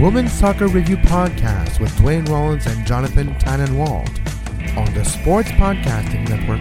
Women's Soccer Review Podcast with Dwayne Rollins and Jonathan Tannenwald on the Sports Podcasting Network.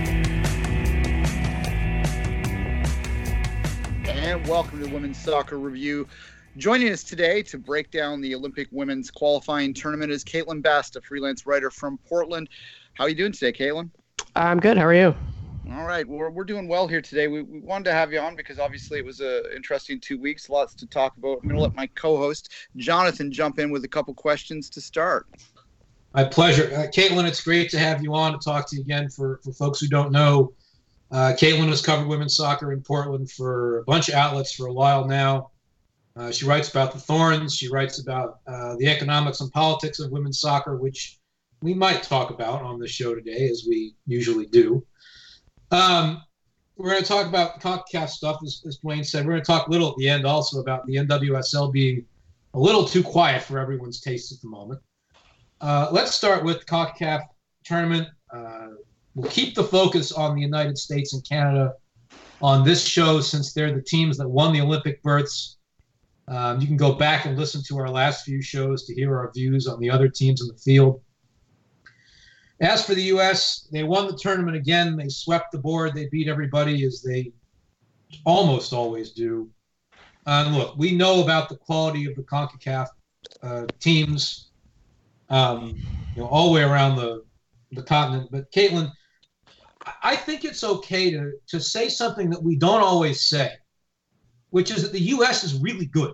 And welcome to Women's Soccer Review. Joining us today to break down the Olympic women's qualifying tournament is Caitlin Bast, a freelance writer from Portland. How are you doing today, Caitlin? I'm good. How are you? All right. We're doing well here today. We wanted to have you on because obviously it was an interesting 2 weeks, lots to talk about. I'm going to let my co-host, Jonathan, jump in with a couple questions to start. My pleasure. Caitlin, it's great to have you on to talk to you again. For folks who don't know, Caitlin has covered women's soccer in Portland for a bunch of outlets for a while now. She writes about the Thorns. She writes about the economics and politics of women's soccer, which we might talk about on the show today, as we usually do. We're going to talk about CONCACAF stuff, as Dwayne said. We're going to talk a little at the end also about the NWSL being a little too quiet for everyone's taste at the moment. Let's start with the CONCACAF tournament. We'll keep the focus on the United States and Canada on this show since they're the teams that won the Olympic berths. You can go back and listen to our last few shows to hear our views on the other teams in the field. As for the U.S., they won the tournament again. They swept the board. They beat everybody, as they almost always do. And look, we know about the quality of the CONCACAF teams, all the way around the continent. But Caitlin, I think it's okay to say something that we don't always say, which is that the U.S. is really good.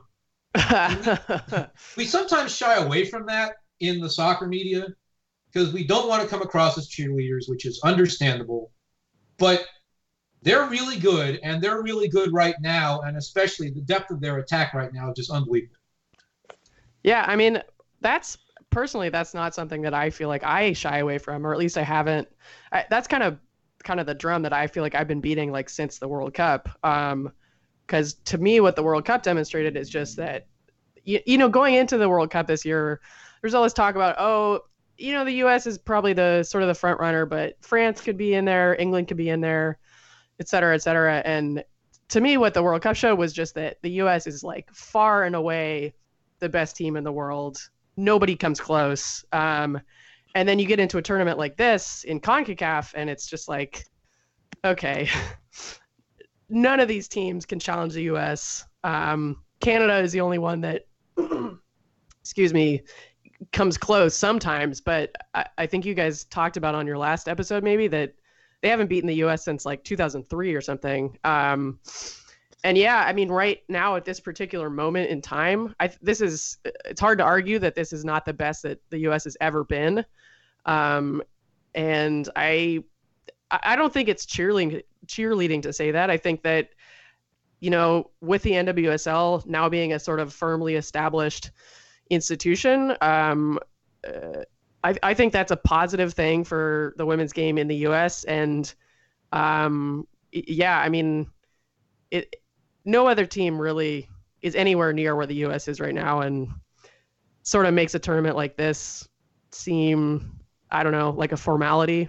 We sometimes shy away from that in the soccer media because we don't want to come across as cheerleaders, which is understandable. But they're really good, and they're really good right now, and especially the depth of their attack right now is just unbelievable. Yeah, I mean, that's not something that I feel like I shy away from, or at least I haven't. That's kind of the drum that I feel like I've been beating like since the World Cup. Because to me, what the World Cup demonstrated is just that, going into the World Cup this year, there's all this talk about, the U.S. is probably the sort of the front runner, but France could be in there, England could be in there, et cetera, et cetera. And to me, what the World Cup showed was just that the U.S. is like far and away the best team in the world. Nobody comes close. And then you get into a tournament like this in CONCACAF, and it's just like, okay, none of these teams can challenge the U.S. Canada is the only one that, comes close sometimes. But I think you guys talked about on your last episode maybe that they haven't beaten the U.S. since like 2003 or something. And yeah, I mean, right now at this particular moment in time, it's hard to argue that this is not the best that the U.S. has ever been. And I don't think it's cheerleading to say that. I think that, with the NWSL now being a sort of firmly established institution, I think that's a positive thing for the women's game in the U.S. And yeah, I mean, no other team really is anywhere near where the U.S. is right now, and sort of makes a tournament like this seem, I don't know, like a formality.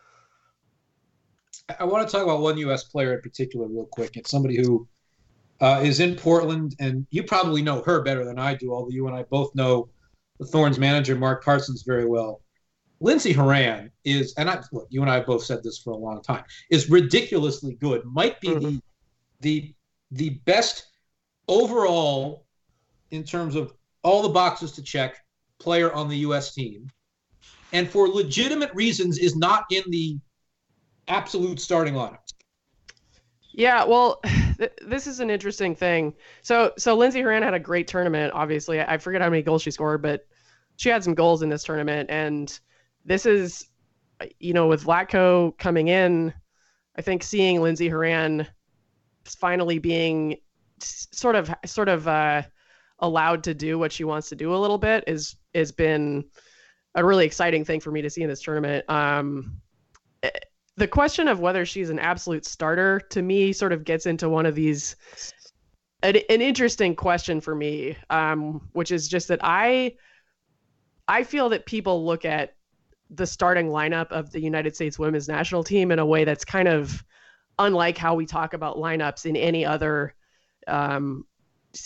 I want to talk about one U.S. player in particular real quick. It's somebody who is in Portland, and you probably know her better than I do, although you and I both know the Thorns manager, Mark Parsons, very well. Lindsey Horan is, and look, you and I have both said this for a long time, is ridiculously good. Might be the best overall, in terms of all the boxes to check, player on the U.S. team. And for legitimate reasons is not in the absolute starting lineup. Yeah, well, this is an interesting thing. So Lindsey Horan had a great tournament, obviously. I forget how many goals she scored, but she had some goals in this tournament. And this is, with Vlatko coming in, I think seeing Lindsey Horan finally being sort of allowed to do what she wants to do a little bit has been a really exciting thing for me to see in this tournament. The question of whether she's an absolute starter, to me, sort of gets into one of these, an interesting question for me, which is just that I feel that people look at the starting lineup of the United States women's national team in a way that's kind of unlike how we talk about lineups in any other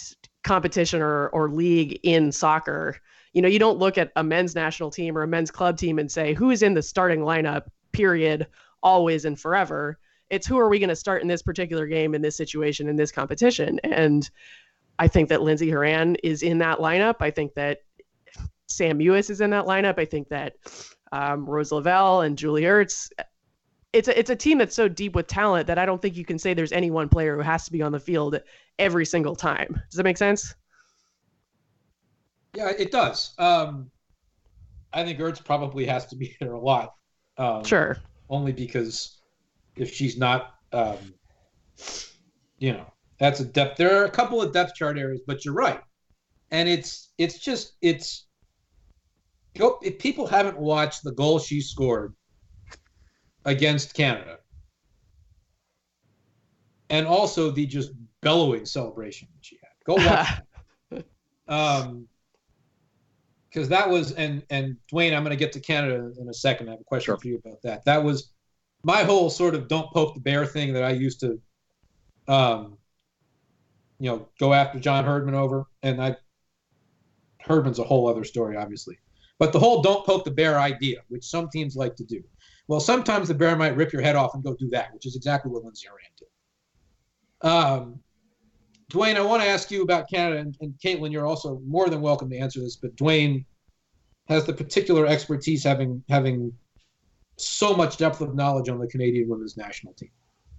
competition or league in soccer. You don't look at a men's national team or a men's club team and say, who is in the starting lineup, period, always and forever. It's who are we going to start in this particular game, in this situation, in this competition. And I think that Lindsey Horan is in that lineup. I think that Sam Mewis is in that lineup. I think that Rose Lavelle and Julie Ertz. It's a team that's so deep with talent that I don't think you can say there's any one player who has to be on the field every single time. Does that make sense? Yeah, it does. I think Ertz probably has to be there a lot. Sure. Only because if she's not, that's a depth. There are a couple of depth chart areas, but you're right. And if people haven't watched the goal she scored against Canada, and also the just bellowing celebration that she had, go watch that. Because that was, and Dwayne, I'm going to get to Canada in a second. I have a question for you about that. That was my whole sort of don't poke the bear thing that I used to, go after John Herdman over. And Herdman's a whole other story, obviously. But the whole don't poke the bear idea, which some teams like to do. Well, sometimes the bear might rip your head off and go do that, which is exactly what Lindsey Horan did. Dwayne, I want to ask you about Canada, and Caitlin, you're also more than welcome to answer this, but Dwayne has the particular expertise having so much depth of knowledge on the Canadian women's national team.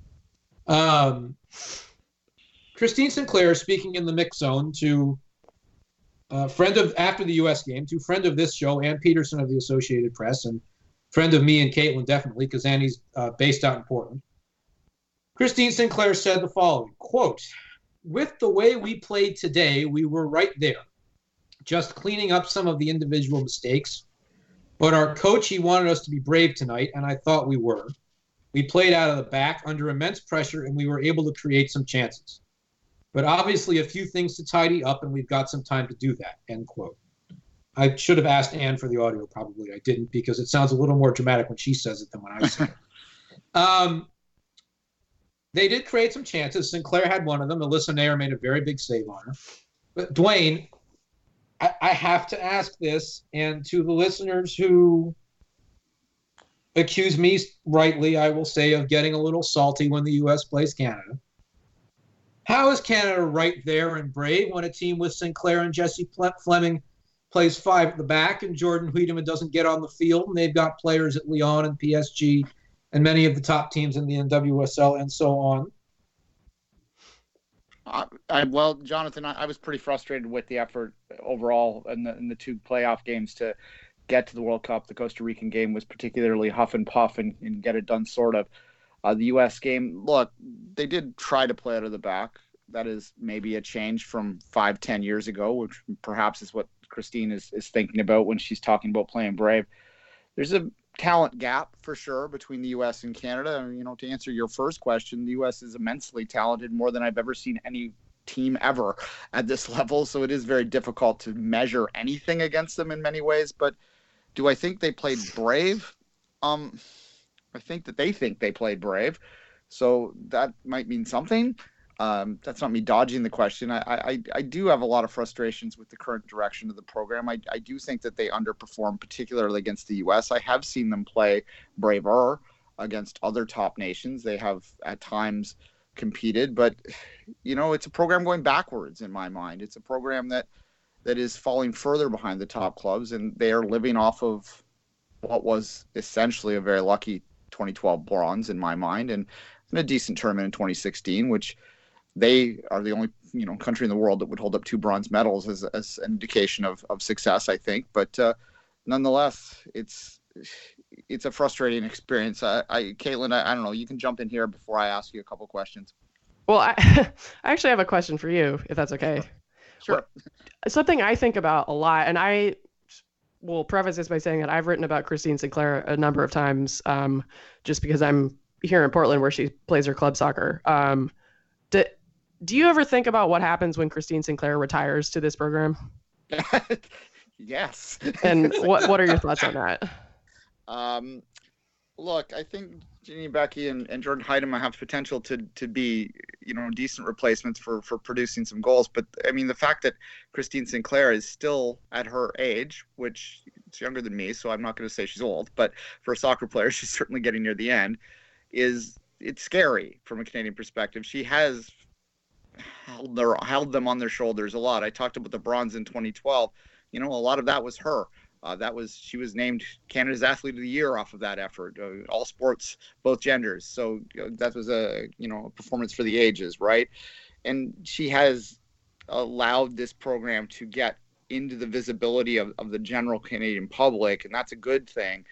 Christine Sinclair speaking in the mix zone to friend of, after the U.S. game, to friend of this show, Ann Peterson of the Associated Press, and friend of me and Caitlin, definitely, because Annie's based out in Portland. Christine Sinclair said the following, quote, "With the way we played today, we were right there, just cleaning up some of the individual mistakes. But our coach, he wanted us to be brave tonight, and I thought we were. We played out of the back under immense pressure, and we were able to create some chances. But obviously a few things to tidy up, and we've got some time to do that," end quote. I should have asked Ann for the audio. Probably I didn't, because it sounds a little more dramatic when she says it than when I say it. They did create some chances. Sinclair had one of them. Alyssa Nair made a very big save on her. But Dwayne, I have to ask this, and to the listeners who accuse me rightly, I will say, of getting a little salty when the U.S. plays Canada. How is Canada right there and brave when a team with Sinclair and Jessie Fleming plays five at the back and Jordan Wiedemann doesn't get on the field, and they've got players at Lyon and PSG and many of the top teams in the NWSL and so on? Well, Jonathan, I was pretty frustrated with the effort overall in the two playoff games to get to the World Cup. The Costa Rican game was particularly huff and puff and get it done, sort of. The U.S. game, look, they did try to play out of the back. That is maybe a change from 5-10 years ago, which perhaps is what Christine is thinking about when she's talking about playing brave. There's a talent gap for sure between the U.S. and Canada. To answer your first question, the U.S. is immensely talented, more than I've ever seen any team ever at this level. So it is very difficult to measure anything against them in many ways. But do I think they played brave? I think that they think they played brave. So that might mean something. That's not me dodging the question. I do have a lot of frustrations with the current direction of the program. I do think that they underperform, particularly against the U.S. I have seen them play braver against other top nations. They have at times competed, but it's a program going backwards in my mind. It's a program that is falling further behind the top clubs, and they are living off of what was essentially a very lucky 2012 bronze in my mind, and a decent tournament in 2016, which they are the only country in the world that would hold up 2 bronze medals as an indication of success, I think. But nonetheless, it's a frustrating experience. Caitlin, I don't know. You can jump in here before I ask you a couple questions. Well, I actually have a question for you, if that's okay. Sure. Something I think about a lot, and I will preface this by saying that I've written about Christine Sinclair a number of times, just because I'm here in Portland where she plays her club soccer. Do you ever think about what happens when Christine Sinclair retires to this program? Yes. And what are your thoughts on that? Look, I think Ginny Becky and Jordan Wiedemann have potential to be, decent replacements for producing some goals. But I mean, the fact that Christine Sinclair is still at her age, which is younger than me, so I'm not going to say she's old, but for a soccer player, she's certainly getting near the end, it's scary from a Canadian perspective. She has held them on their shoulders a lot. I talked about the bronze in 2012. A lot of that was her. She was named Canada's Athlete of the Year off of that effort. All sports, both genders. So that was a performance for the ages, right? And she has allowed this program to get into the visibility of the general Canadian public, and that's a good thing.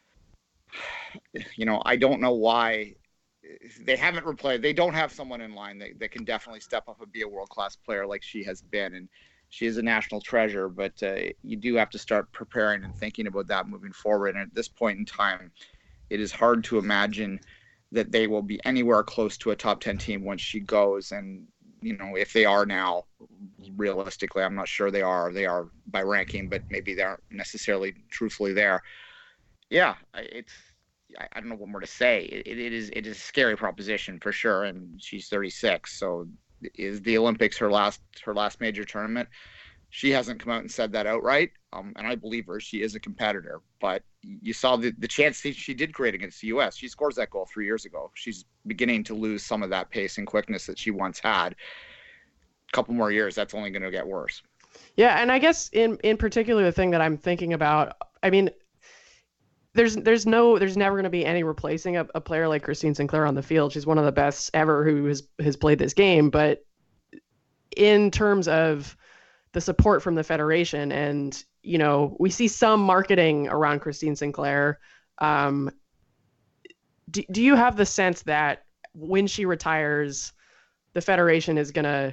I don't know why they haven't replaced. They don't have someone in line that can definitely step up and be a world-class player like she has been, and she is a national treasure, but you do have to start preparing and thinking about that moving forward. And at this point in time, it is hard to imagine that they will be anywhere close to a top 10 team when she goes. And, if they are now, realistically, I'm not sure they are. They are by ranking, but maybe they aren't necessarily truthfully there. Yeah, I don't know what more to say. It is a scary proposition for sure. And she's 36, so is the Olympics her last major tournament? She hasn't come out and said that outright, and I believe her. She is a competitor, but you saw the chance she did create against the U.S. She scores that goal 3 years ago. She's beginning to lose some of that pace and quickness that she once had. A couple more years, that's only going to get worse. Yeah, and I guess in particular, the thing that I'm thinking about, I mean, there's never going to be any replacing a player like Christine Sinclair on the field. She's one of the best ever who has played this game. But in terms of the support from the federation, and we see some marketing around Christine Sinclair. Do you have the sense that when she retires, the federation is going to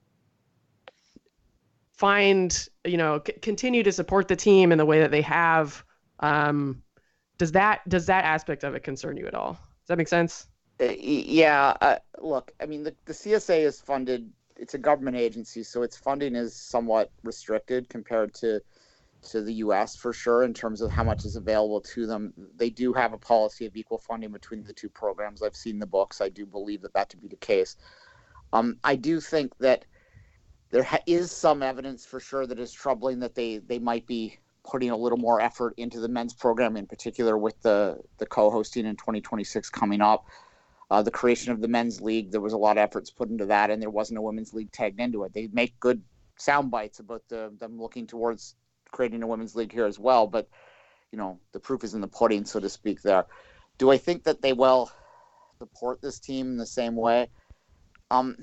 continue to support the team in the way that they have? Does that aspect of it concern you at all? Does that make sense? Yeah. Look, I mean, the CSA is funded. It's a government agency, so its funding is somewhat restricted compared to the U.S. for sure in terms of how much is available to them. They do have a policy of equal funding between the two programs. I've seen the books. I do believe that to be the case. I do think that there is some evidence for sure that is troubling that they might be putting a little more effort into the men's program, in particular with the co-hosting in 2026 coming up. The creation of the men's league, there was a lot of efforts put into that, and there wasn't a women's league tagged into it. They make good sound bites about them looking towards creating a women's league here as well, but the proof is in the pudding, so to speak there. Do I think that they will support this team in the same way? I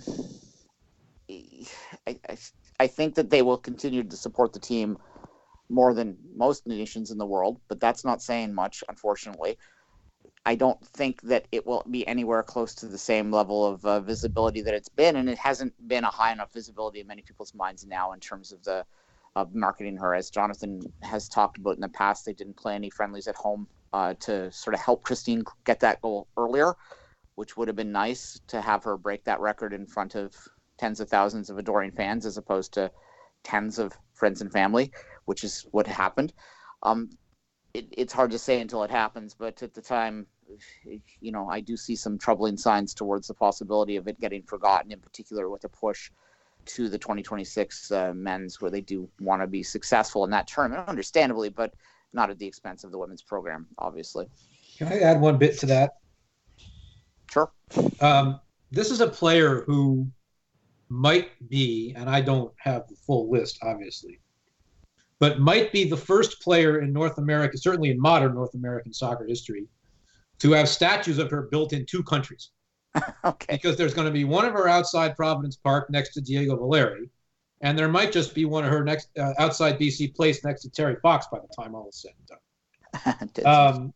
think that they will continue to support the team more than most nations in the world, but that's not saying much, unfortunately. I don't think that it will be anywhere close to the same level of visibility that it's been, and it hasn't been a high enough visibility in many people's minds now in terms of marketing her. As Jonathan has talked about in the past, they didn't play any friendlies at home to sort of help Christine get that goal earlier, which would have been nice to have her break that record in front of tens of thousands of adoring fans as opposed to tens of friends and family, which is what happened. It's hard to say until it happens, but at the time, I do see some troubling signs towards the possibility of it getting forgotten, in particular with a push to the 2026 men's, where they do want to be successful in that tournament, understandably, but not at the expense of the women's program, obviously. Can I add one bit to that? Sure. This is a player who might be, and I don't have the full list, obviously, but might be the first player in North America, certainly in modern North American soccer history, to have statues of her built in two countries. Okay. Because there's going to be one of her outside Providence Park next to Diego Valeri, and there might just be one of her next outside BC Place next to Terry Fox by the time all is said and done.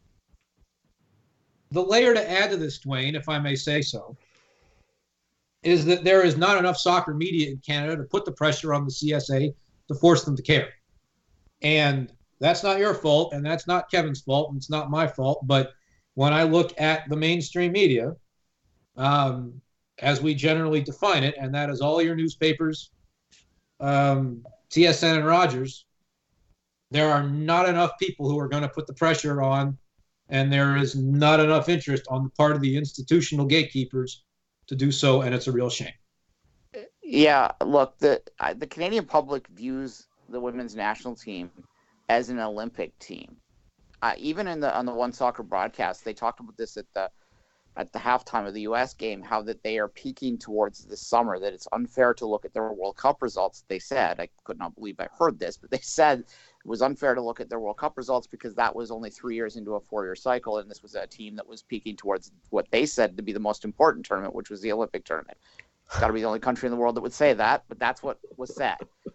The layer to add to this, Dwayne, if I may say so, is that there is not enough soccer media in Canada to put the pressure on the CSA to force them to care. And that's not your fault, and that's not Kevin's fault, and it's not my fault. But when I look at the mainstream media, as we generally define it, and that is all your newspapers, TSN and Rogers, there are not enough people who are going to put the pressure on, and there is not enough interest on the part of the institutional gatekeepers to do so, and it's a real shame. Yeah, look, the Canadian public views the women's national team as an Olympic team. Even on the One Soccer broadcast, they talked about this at the halftime of the U.S. game, how that they are peaking towards this summer, that it's unfair to look at their World Cup results. They said, I could not believe I heard this, but they said it was unfair to look at their World Cup results because that was only 3 years into a 4-year cycle, and this was a team that was peaking towards what they said to be the most important tournament, which was the Olympic tournament. It's got to be the only country in the world that would say that, but that's what was said.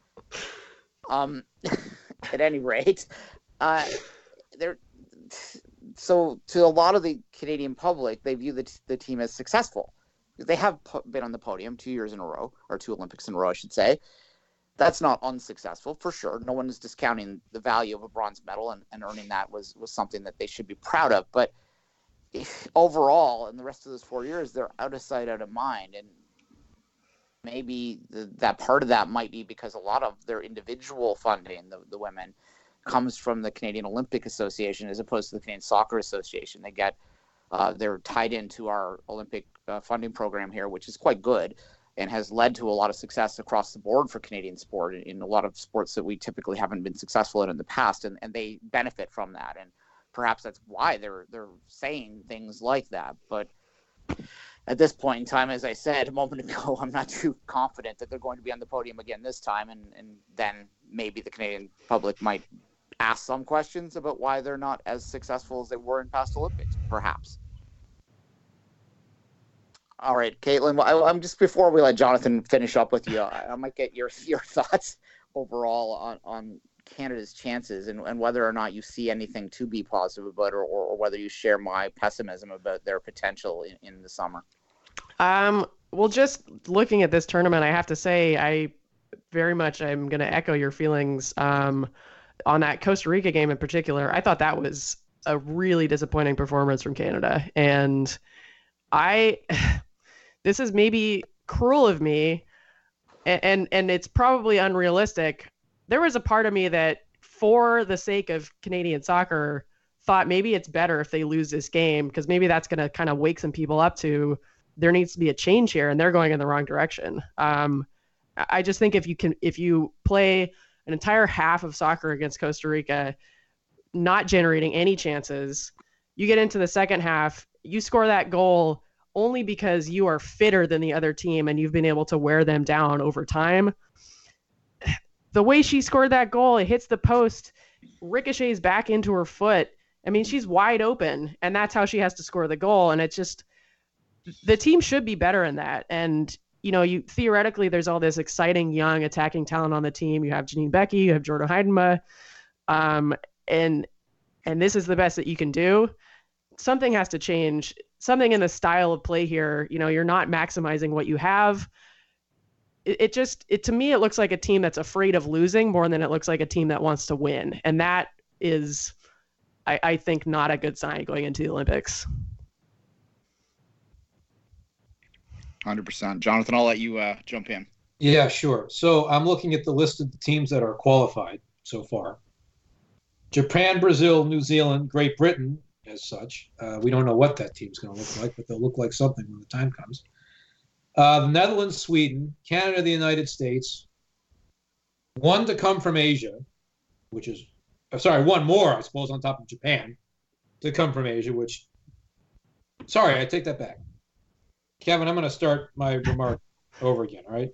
At any rate, so to a lot of the Canadian public, they view the team as successful. They have been on the podium 2 years in a row, or 2 Olympics in a row, I should say. That's not unsuccessful, for sure. No one is discounting the value of a bronze medal, and earning that was something that they should be proud of. But overall, in the rest of those 4 years, they're out of sight, out of mind. And maybe that part of that might be because a lot of their individual funding, the women, comes from the Canadian Olympic Association as opposed to the Canadian Soccer Association. They're tied into our Olympic funding program here, which is quite good and has led to a lot of success across the board for Canadian sport in a lot of sports that we typically haven't been successful in the past, and they benefit from that. And perhaps that's why they're saying things like that. But at this point in time, as I said a moment ago, I'm not too confident that they're going to be on the podium again this time, and then maybe the Canadian public might ask some questions about why they're not as successful as they were in past Olympics, perhaps. All right, Caitlin, I'm just, before we let Jonathan finish up with you, I might get your thoughts overall on Canada's chances and whether or not you see anything to be positive about, or whether you share my pessimism about their potential in the summer. Well, just looking at this tournament, I have to say I'm going to echo your feelings on that Costa Rica game in particular. I thought that was a really disappointing performance from Canada, and this is maybe cruel of me, and it's probably unrealistic. There was a part of me that, for the sake of Canadian soccer, thought maybe it's better if they lose this game, because maybe that's going to kind of wake some people up to there needs to be a change here, and they're going in the wrong direction. I just think if you play an entire half of soccer against Costa Rica, not generating any chances, you get into the second half, you score that goal only because you are fitter than the other team and you've been able to wear them down over time. The way she scored that goal, it hits the post, ricochets back into her foot. I mean, she's wide open, and that's how she has to score the goal. And it's just, the team should be better in that. And, you theoretically, there's all this exciting young attacking talent on the team. You have Janine Becky, you have Jordan Heidema, and this is the best that you can do. Something has to change. Something in the style of play here. You're not maximizing what you have. It to me, it looks like a team that's afraid of losing more than it looks like a team that wants to win. And that is, I think, not a good sign going into the Olympics. 100%. Jonathan, I'll let you jump in. Yeah, sure. So I'm looking at the list of the teams that are qualified so far. Japan, Brazil, New Zealand, Great Britain, as such. We don't know what that team's going to look like, but they'll look like something when the time comes. The Netherlands, Sweden, Canada, the United States. One to come from Asia, one more, I suppose, on top of Japan to come from Asia, I take that back. Kevin, I'm going to start my remark over again, all right?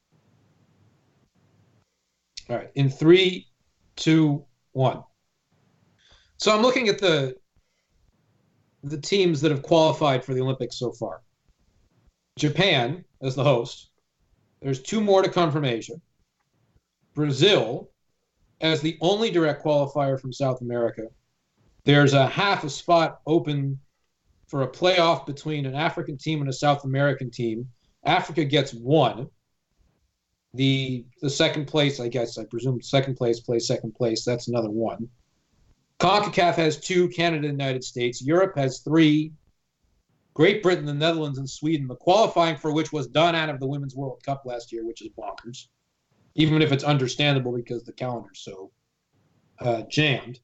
All right, in 3, 2, 1. So I'm looking at the teams that have qualified for the Olympics so far. Japan as the host. There's 2 more to come from Asia. Brazil as the only direct qualifier from South America. There's a half a spot open for a playoff between an African team and a South American team. Africa gets 1. The second place, I presume second place plays second place. That's another 1. CONCACAF has 2, Canada and the United States. Europe has 3, Great Britain, the Netherlands, and Sweden, the qualifying for which was done out of the Women's World Cup last year, which is bonkers, even if it's understandable because the calendar's so jammed.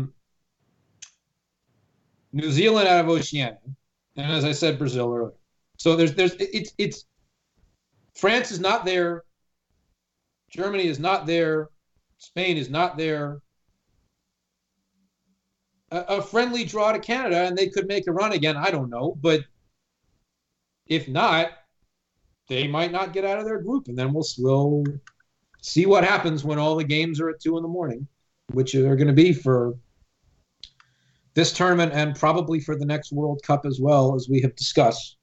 New Zealand out of Oceania, and as I said, Brazil earlier. So it's France is not there, Germany is not there, Spain is not there. A friendly draw to Canada, and they could make a run again. I don't know, but if not, they might not get out of their group, and then we'll see what happens when all the games are at 2 a.m, which are going to be for this tournament and probably for the next World Cup as well, as we have discussed.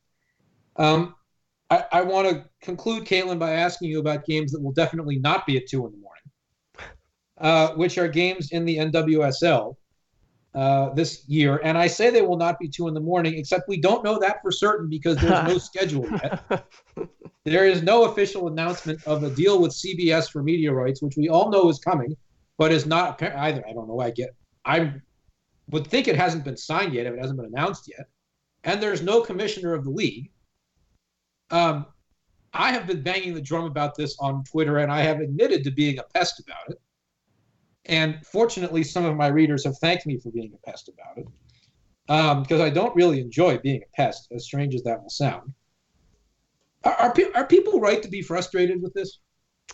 I want to conclude, Caitlin, by asking you about games that will definitely not be at 2 a.m, which are games in the NWSL this year. And I say they will not be 2 a.m, except we don't know that for certain because there's no schedule yet. There is no official announcement of a deal with CBS for media rights, which we all know is coming, but is not apparent either. I don't know. I would think it hasn't been signed yet if it hasn't been announced yet. And there's no commissioner of the league. I have been banging the drum about this on Twitter, and I have admitted to being a pest about it. And fortunately, some of my readers have thanked me for being a pest about it, because I don't really enjoy being a pest, as strange as that will sound. Are people right to be frustrated with this?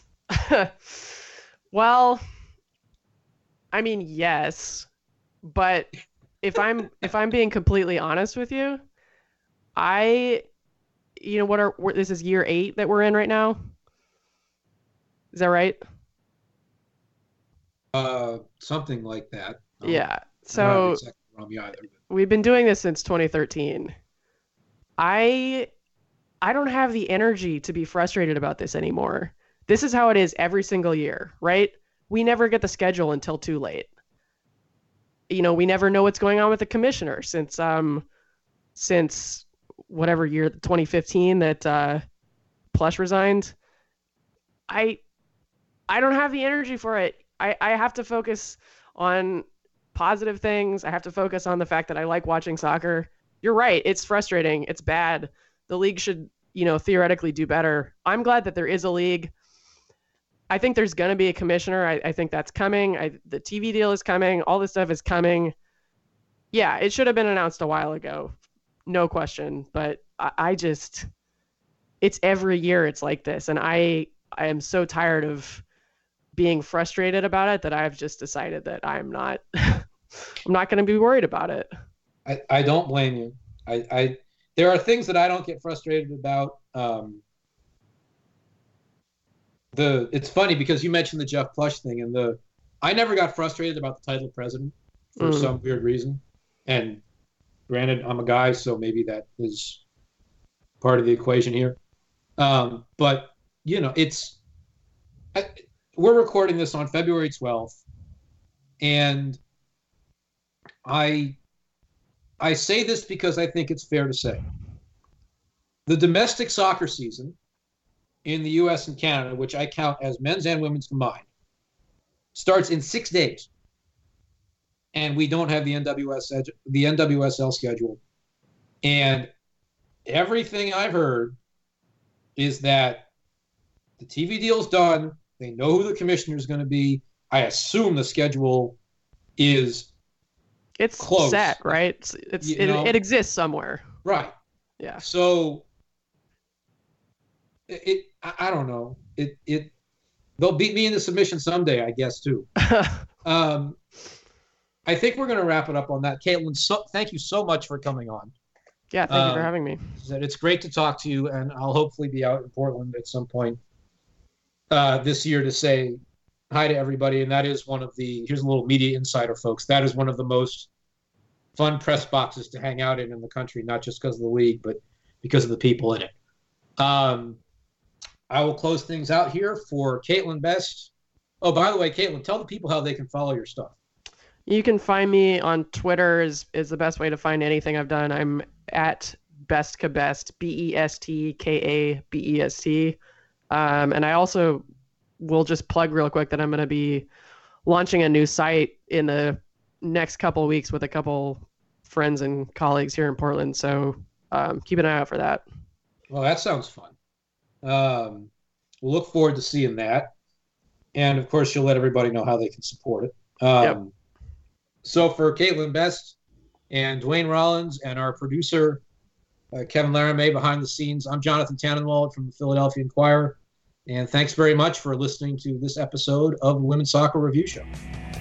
Well, I mean, yes, but if I'm being completely honest with you, this is year 8 that we're in right now. Is that right? Something like that. Yeah. So we've been doing this since 2013. I don't have the energy to be frustrated about this anymore. This is how it is every single year, right? We never get the schedule until too late. We never know what's going on with the commissioner since whatever year, 2015, that Plush resigned. I don't have the energy for it. I have to focus on positive things. I have to focus on the fact that I like watching soccer. You're right. It's frustrating. It's bad. The league should, theoretically do better. I'm glad that there is a league. I think there's going to be a commissioner. I think that's coming. The TV deal is coming. All this stuff is coming. Yeah, it should have been announced a while ago. No question. But it's every year it's like this. And I am so tired of being frustrated about it that I've just decided that I'm not going to be worried about it. I don't blame you. There are things that I don't get frustrated about. It's funny because you mentioned the Jeff Plush thing, and I never got frustrated about the title president for some weird reason. And granted, I'm a guy, so maybe that is part of the equation here. But we're recording this on February 12th, and I say this because I think it's fair to say. The domestic soccer season in the U.S. and Canada, which I count as men's and women's combined, starts in 6 days. And we don't have the NWSL schedule. And everything I've heard is that the TV deal's done. They know who the commissioner is going to be. I assume the schedule is close. Set, right? It exists somewhere. Right. Yeah. So I don't know. They'll beat me into submission someday, I guess, too. I think we're going to wrap it up on that. Caitlin, thank you so much for coming on. Yeah, thank you for having me. It's great to talk to you, and I'll hopefully be out in Portland at some point this year to say hi to everybody. And that is here's a little media insider, folks. That is one of the most fun press boxes to hang out in the country, not just because of the league, but because of the people in it. I will close things out here for Caitlin Best. Oh, by the way, Caitlin, tell the people how they can follow your stuff. You can find me on Twitter is the best way to find anything I've done. I'm at BestKaBest, BestKaBest. And I also will just plug real quick that I'm going to be launching a new site in the next couple of weeks with a couple friends and colleagues here in Portland. So keep an eye out for that. Well, that sounds fun. We'll look forward to seeing that. And, of course, you'll let everybody know how they can support it. Yep. So for Caitlin Best and Dwayne Rollins and our producer, Kevin Laramie behind the scenes. I'm Jonathan Tannenwald from the Philadelphia Inquirer. And thanks very much for listening to this episode of the Women's Soccer Review Show.